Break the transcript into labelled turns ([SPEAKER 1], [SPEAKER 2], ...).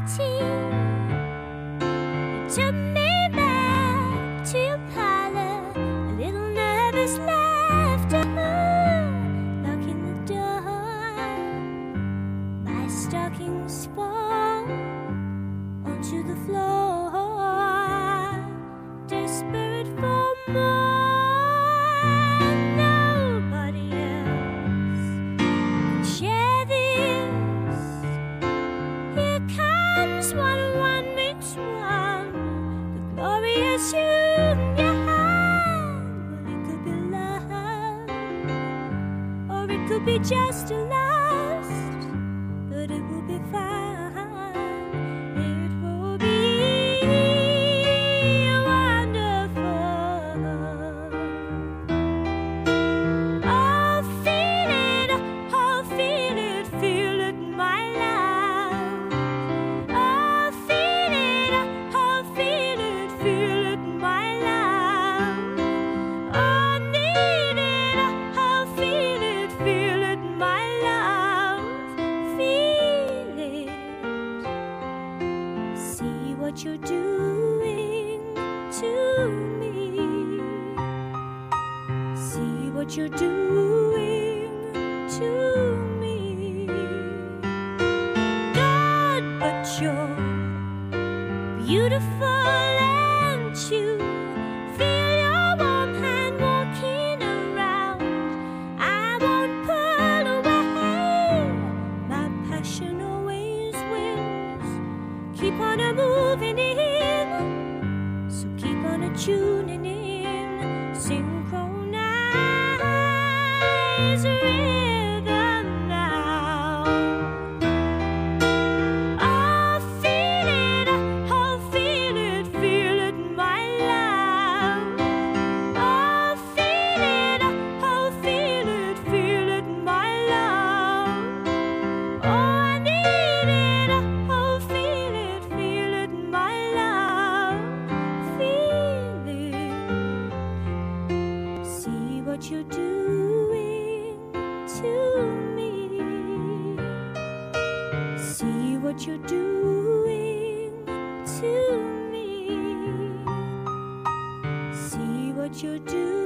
[SPEAKER 1] city. You took me back to your parlor, a little nervous laughter, locking the door. My stockings fall onto the floor, desperate for more. Nobody else can share this. Here comes one meets one, the glorious union. Well, it could be love, or it could be just a lust, but it will be fine. It will be wonderful. Oh, feel it, my love. Oh, feel it, my love. Oh, need it, feel it, my love. Feel it. See what you're doing to me. See what you're doing to me. God, but you're beautiful, and you feel your warm hand walking around. I won't pull away. My passion always wins. Keep on a moving in, so keep on a tuning in. Synchronize rhythm now. Oh, feel it, my love. Oh, feel it, my love. Oh, I need it, feel it, my love. Feel it. See what you're doing to me. See what you're doing to me. See what you're doing.